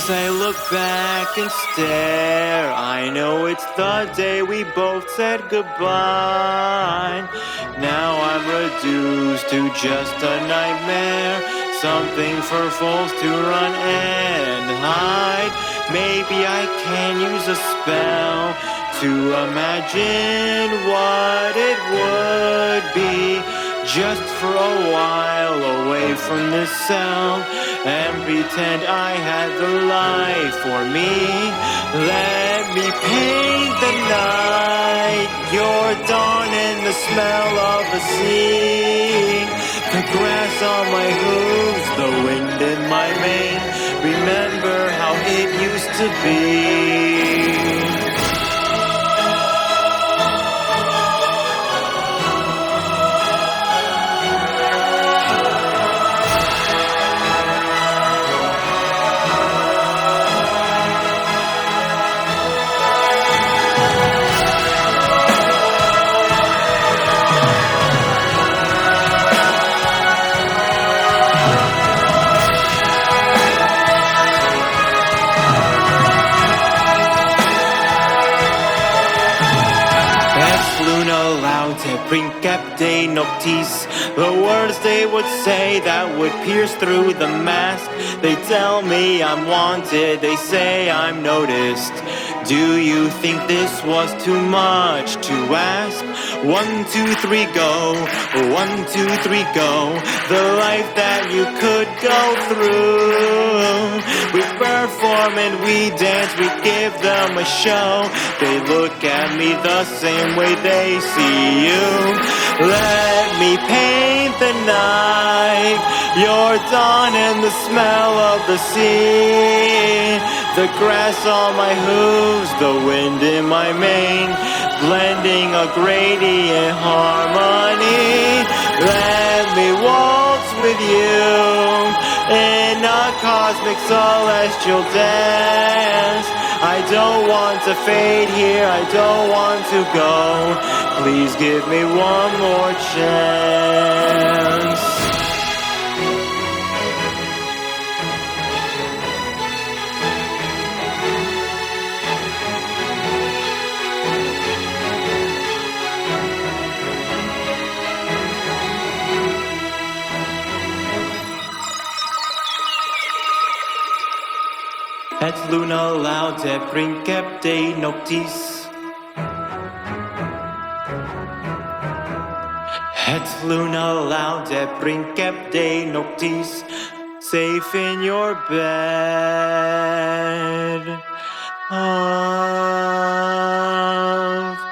As I look back and stare, I know it's the day we both said goodbye. Now I'm reduced to just a nightmare, something for fools to run and hide. Maybe I can use a spell to imagine what it would be, just for a while away from this cell, and pretend I had the life for me. Let me paint the night, your dawn and the smell of the sea, the grass on my hooves, the wind in my mane. Remember how it used to be. Luna laute principte noctis, the words they would say that would pierce through the mask. They tell me I'm wanted, they say I'm noticed. Do you think this was too much to ask? 1, 2, 3, go. 1, 2, 3, go. The life that you could go through. We perform and we dance, we give them a show. They look at me the same way they see you. Let me paint the night, your dawn and the smell of the sea, the grass on my hooves, the wind in my mane, blending a gradient harmony. Let me waltz with you in a cosmic celestial dance. I don't want to fade here, I don't want to go. Please give me one more chance. Et luna laude principte noctis. Et luna laude principte noctis. Safe in your bed of